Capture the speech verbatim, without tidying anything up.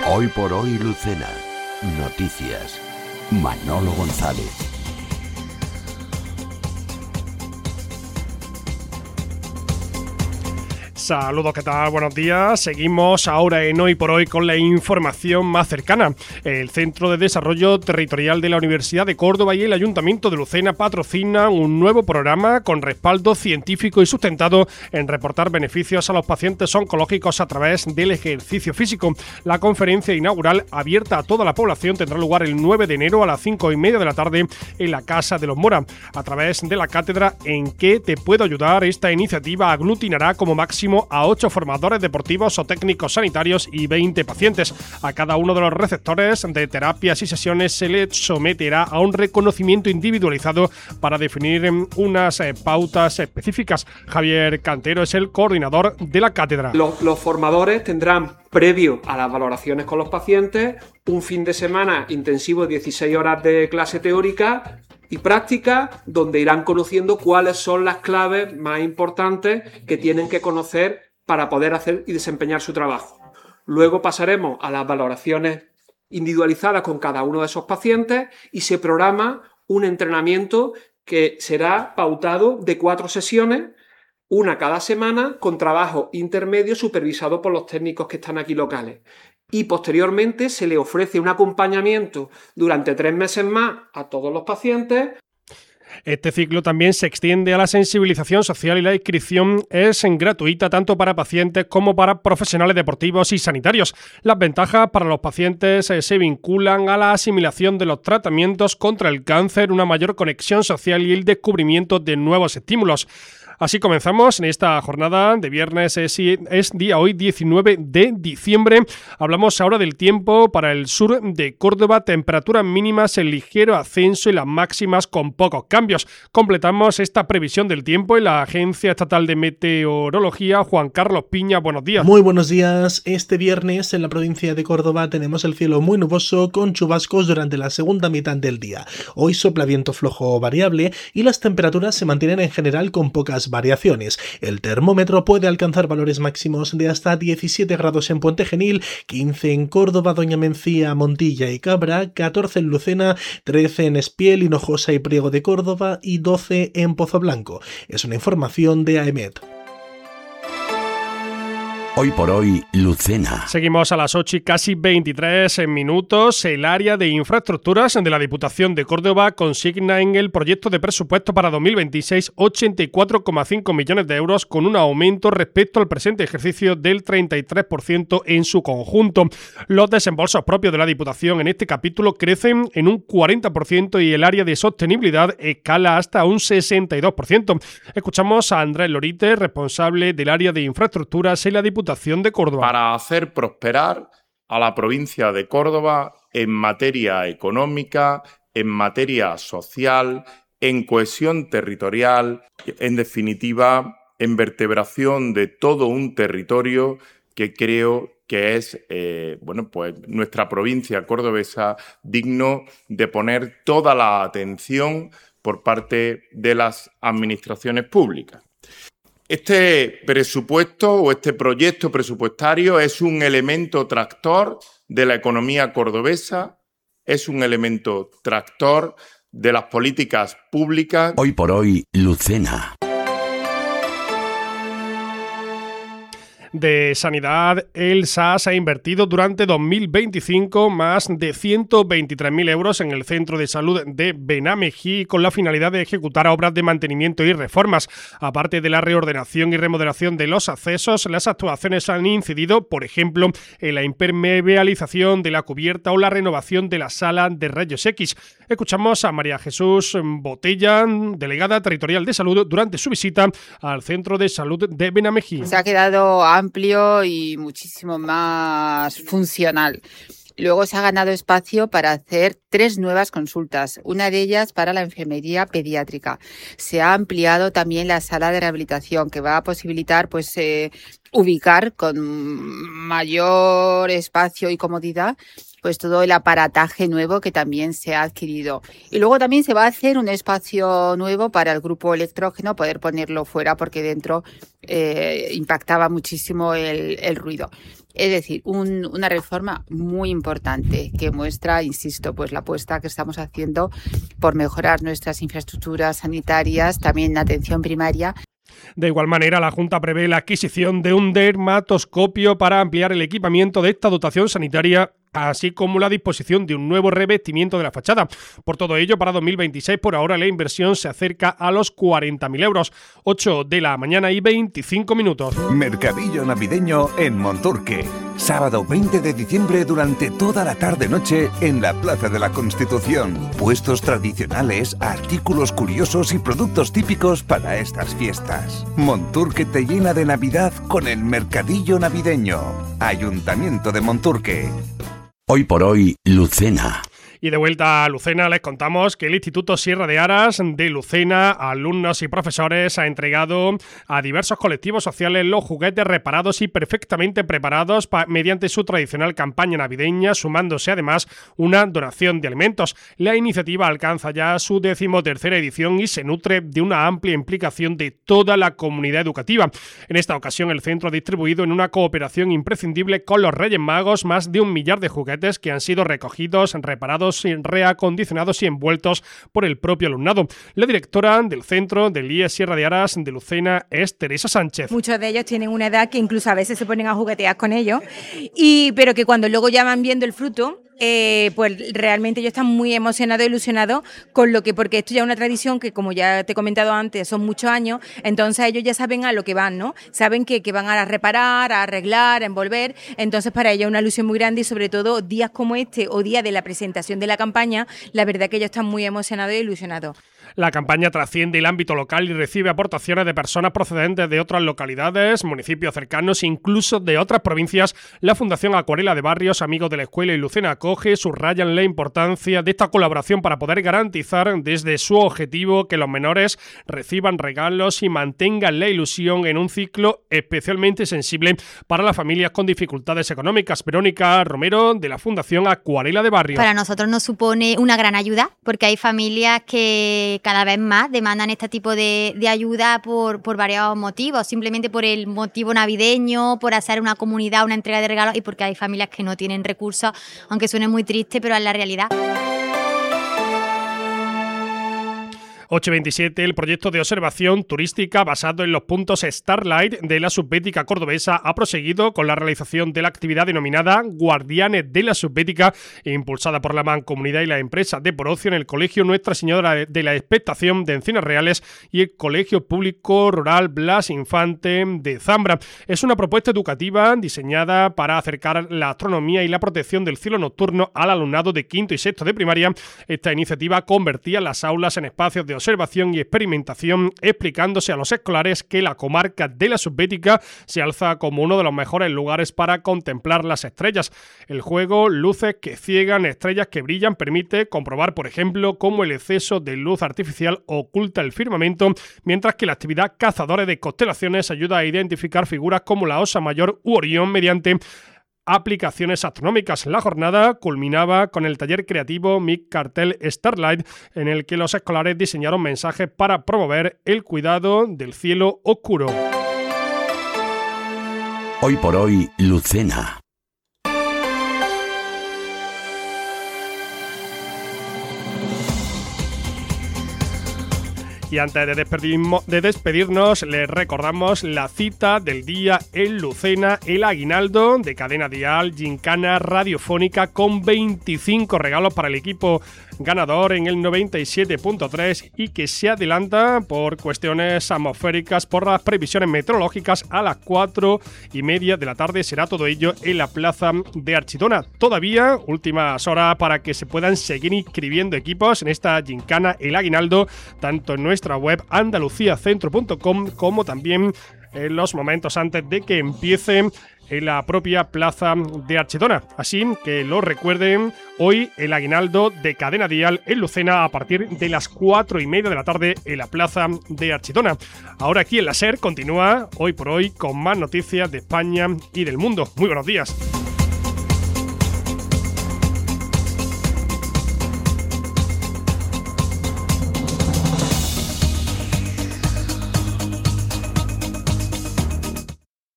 Hoy por hoy, Lucena. Noticias. Manolo González. Saludos, ¿qué tal? Buenos días. Seguimos ahora en Hoy por Hoy con la información más cercana. El Centro de Desarrollo Territorial de la Universidad de Córdoba y el Ayuntamiento de Lucena patrocinan un nuevo programa con respaldo científico y sustentado en reportar beneficios a los pacientes oncológicos a través del ejercicio físico. La conferencia inaugural, abierta a toda la población, tendrá lugar el nueve de enero a las cinco y media de la tarde en la Casa de los Mora. A través de la cátedra ¿En qué te puedo ayudar?, esta iniciativa aglutinará como máximo a ocho formadores deportivos o técnicos sanitarios y veinte pacientes. A cada uno de los receptores de terapias y sesiones se le someterá a un reconocimiento individualizado para definir unas eh, pautas específicas. Javier Cantero es el coordinador de la cátedra. Los, los formadores tendrán, previo a las valoraciones con los pacientes, un fin de semana intensivo de dieciséis horas de clase teórica y práctica, donde irán conociendo cuáles son las claves más importantes que tienen que conocer para poder hacer y desempeñar su trabajo. Luego pasaremos a las valoraciones individualizadas con cada uno de esos pacientes y se programa un entrenamiento que será pautado de cuatro sesiones, una cada semana, con trabajo intermedio supervisado por los técnicos que están aquí locales. Y posteriormente se le ofrece un acompañamiento durante tres meses más a todos los pacientes. Este ciclo también se extiende a la sensibilización social y la inscripción es gratuita tanto para pacientes como para profesionales deportivos y sanitarios. Las ventajas para los pacientes se vinculan a la asimilación de los tratamientos contra el cáncer, una mayor conexión social y el descubrimiento de nuevos estímulos. Así comenzamos en esta jornada de viernes, es, es día hoy diecinueve de diciembre. Hablamos ahora del tiempo para el sur de Córdoba, temperaturas mínimas en ligero ascenso y las máximas con pocos cambios. Completamos esta previsión del tiempo en la Agencia Estatal de Meteorología. Juan Carlos Piña, buenos días. Muy buenos días. Este viernes en la provincia de Córdoba tenemos el cielo muy nuboso con chubascos durante la segunda mitad del día. Hoy sopla viento flojo variable y las temperaturas se mantienen en general con pocas variaciones. El termómetro puede alcanzar valores máximos de hasta diecisiete grados en Puente Genil, quince en Córdoba, Doña Mencía, Montilla y Cabra, catorce en Lucena, trece en Espiel, Hinojosa y Priego de Córdoba y doce en Pozoblanco. Es una información de AEMET. Hoy por hoy, Lucena. Seguimos a las ocho y casi veintitrés minutos. El área de infraestructuras de la Diputación de Córdoba consigna en el proyecto de presupuesto para dos mil veintiséis ochenta y cuatro coma cinco millones de euros, con un aumento respecto al presente ejercicio del treinta y tres por ciento en su conjunto. Los desembolsos propios de la Diputación en este capítulo crecen en un cuarenta por ciento y el área de sostenibilidad escala hasta un sesenta y dos por ciento. Escuchamos a Andrés Lorite, responsable del área de infraestructuras en la Diputación de Córdoba. Para hacer prosperar a la provincia de Córdoba en materia económica, en materia social, en cohesión territorial, en definitiva, en vertebración de todo un territorio que creo que es eh, bueno, pues nuestra provincia cordobesa, digno de poner toda la atención por parte de las administraciones públicas. Este presupuesto o este proyecto presupuestario es un elemento tractor de la economía cordobesa, es un elemento tractor de las políticas públicas. Hoy por hoy, Lucena. De Sanidad, el S A S ha invertido durante dos mil veinticinco más de ciento veintitrés mil euros en el Centro de Salud de Benamejí con la finalidad de ejecutar obras de mantenimiento y reformas. Aparte de la reordenación y remodelación de los accesos, las actuaciones han incidido, por ejemplo, en la impermeabilización de la cubierta o la renovación de la sala de rayos X. Escuchamos a María Jesús Botella, delegada territorial de salud, durante su visita al Centro de Salud de Benamejí. Se ha quedado amplio y muchísimo más funcional. Luego se ha ganado espacio para hacer tres nuevas consultas, una de ellas para la enfermería pediátrica. Se ha ampliado también la sala de rehabilitación, que va a posibilitar pues eh, ubicar con mayor espacio y comodidad pues todo el aparataje nuevo que también se ha adquirido. Y luego también se va a hacer un espacio nuevo para el grupo electrógeno, poder ponerlo fuera porque dentro eh, impactaba muchísimo el, el ruido. Es decir, un, una reforma muy importante que muestra, insisto, pues la apuesta que estamos haciendo por mejorar nuestras infraestructuras sanitarias, también la atención primaria. De igual manera, la Junta prevé la adquisición de un dermatoscopio para ampliar el equipamiento de esta dotación sanitaria, así como la disposición de un nuevo revestimiento de la fachada. Por todo ello, para dos mil veintiséis, por ahora la inversión se acerca a los cuarenta mil euros. ocho de la mañana y veinticinco minutos. Mercadillo navideño en Monturque. Sábado veinte de diciembre durante toda la tarde-noche en la Plaza de la Constitución. Puestos tradicionales, artículos curiosos y productos típicos para estas fiestas. Monturque te llena de Navidad con el Mercadillo navideño. Ayuntamiento de Monturque. Hoy por hoy, Lucena. Y de vuelta a Lucena les contamos que el Instituto Sierra de Aras de Lucena, alumnos y profesores, ha entregado a diversos colectivos sociales los juguetes reparados y perfectamente preparados pa- mediante su tradicional campaña navideña, sumándose además una donación de alimentos. La iniciativa alcanza ya su decimotercera edición y se nutre de una amplia implicación de toda la comunidad educativa. En esta ocasión el centro ha distribuido en una cooperación imprescindible con los Reyes Magos más de un millar de juguetes que han sido recogidos, reparados, reacondicionados y envueltos por el propio alumnado. La directora del centro del I E S Sierra de Aras de Lucena es Teresa Sánchez. Muchos de ellos tienen una edad que incluso a veces se ponen a juguetear con ellos, y, pero que cuando luego ya van viendo el fruto, Eh, pues realmente ellos están muy emocionados e ilusionados con lo que, porque esto ya es una tradición que, como ya te he comentado antes, son muchos años, entonces ellos ya saben a lo que van, ¿no? Saben que, que van a reparar, a arreglar, a envolver, entonces para ellos es una ilusión muy grande y sobre todo días como este o día de la presentación de la campaña, la verdad que ellos están muy emocionados e ilusionados. La campaña trasciende el ámbito local y recibe aportaciones de personas procedentes de otras localidades, municipios cercanos e incluso de otras provincias. La Fundación Acuarela de Barrios, Amigos de la Escuela y Lucena Acoge subrayan la importancia de esta colaboración para poder garantizar desde su objetivo que los menores reciban regalos y mantengan la ilusión en un ciclo especialmente sensible para las familias con dificultades económicas. Verónica Romero, de la Fundación Acuarela de Barrios. Para nosotros nos supone una gran ayuda porque hay familias que cada vez más demandan este tipo de, de ayuda por, por varios motivos, simplemente por el motivo navideño, por hacer una comunidad, una entrega de regalos y porque hay familias que no tienen recursos, aunque suene muy triste, pero es la realidad. ocho veintisiete, el proyecto de observación turística basado en los puntos Starlight de la Subbética cordobesa ha proseguido con la realización de la actividad denominada Guardianes de la Subbética, impulsada por la Mancomunidad y la empresa de Por Ocio en el Colegio Nuestra Señora de la Expectación de Encinas Reales y el Colegio Público Rural Blas Infante de Zambra. Es una propuesta educativa diseñada para acercar la astronomía y la protección del cielo nocturno al alumnado de quinto y sexto de primaria. Esta iniciativa convertía las aulas en espacios de observación y experimentación, explicándose a los escolares que la comarca de la Subbética se alza como uno de los mejores lugares para contemplar las estrellas. El juego Luces que ciegan, estrellas que brillan permite comprobar, por ejemplo, cómo el exceso de luz artificial oculta el firmamento, mientras que la actividad Cazadores de Constelaciones ayuda a identificar figuras como la Osa Mayor u Orión mediante aplicaciones astronómicas. La jornada culminaba con el taller creativo Mi Cartel Starlight, en el que los escolares diseñaron mensajes para promover el cuidado del cielo oscuro. Hoy por hoy, Lucena. Y antes de, despedirmo, de despedirnos, les recordamos la cita del día en Lucena, el aguinaldo de Cadena Dial, gincana radiofónica con veinticinco regalos para el equipo ganador en el noventa y siete punto tres y que se adelanta por cuestiones atmosféricas, por las previsiones meteorológicas a las cuatro y media de la tarde. Será todo ello en la plaza de Archidona. Todavía últimas horas para que se puedan seguir inscribiendo equipos en esta gincana, el aguinaldo, tanto en nuestra web andaluciacentro punto com como también en los momentos antes de que empiece en la propia plaza de Archidona. Así que lo recuerden, hoy el aguinaldo de Cadena Dial en Lucena a partir de las cuatro y media de la tarde en la plaza de Archidona. Ahora aquí en la SER continúa Hoy por Hoy con más noticias de España y del mundo. Muy buenos días.